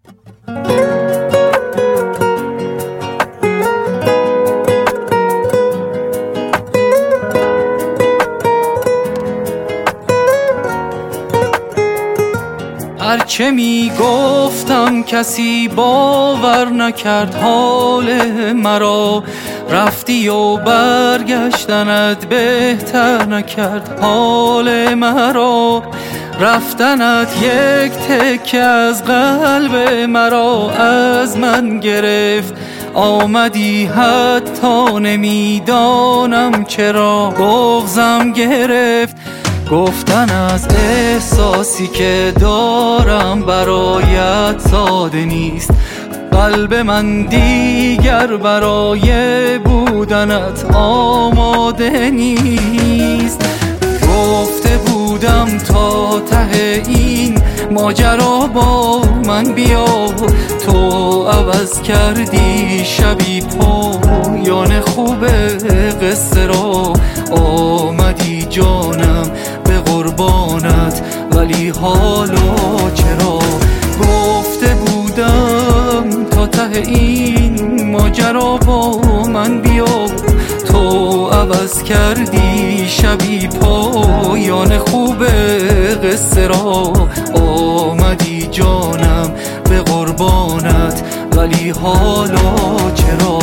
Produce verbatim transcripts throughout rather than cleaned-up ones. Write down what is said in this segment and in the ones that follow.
هرچه می گفتم کسی باور نکرد حال مرا، رفتی و برگشتنت بهتر نکرد حال مرا. رفتنت یک تکه از قلب مرا از من گرفت، آمدی حتی نمیدانم چرا بغضم گرفت. گفتن از احساسی که دارم برایت ساده نیست، قلب من دیگر برای بودنت آماده نیست. گفته بودم تا ته این ماجرا با من بیا، تو عوض کردی شبی پایان خوب قصه را. آمدی جانم به قربانت ولی حالا چرا؟ گفته بودم تا ته این ماجرا با من بیا، تو عوض کردی شبی پایان خوب قصه را. آمدی جانم به قربانت ولی حالا چرا؟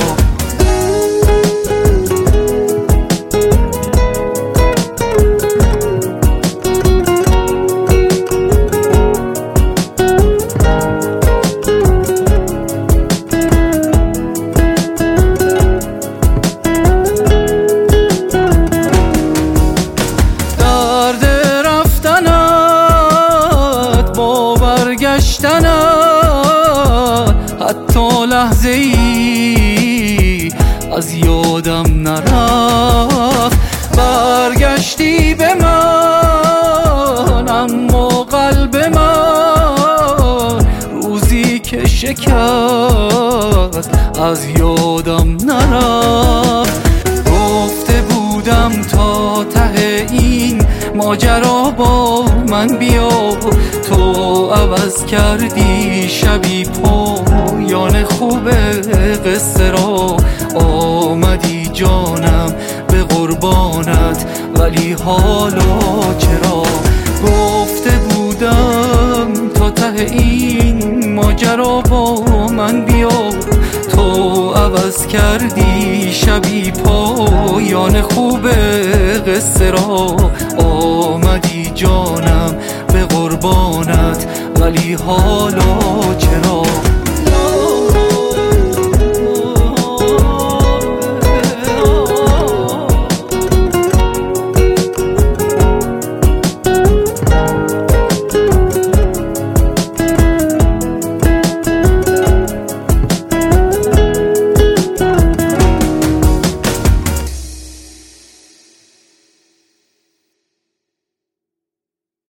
حتی لحظه ای از یادم نرفت، برگشتی به من اما قلب من روزی که شکست از یادم نرفت. گفته بودم تا ته این ماجرا با من بیا، تو عوض کردی شبی پایان خوب قصه را. آمدی جانم به قربانت ولی حالا چرا؟ گفته بودم تا ته این ماجرا با من بیا، تو عوض کردی شبی پایان خوب قصه را. آمدی جانم به قربانت ولی حالا چرا؟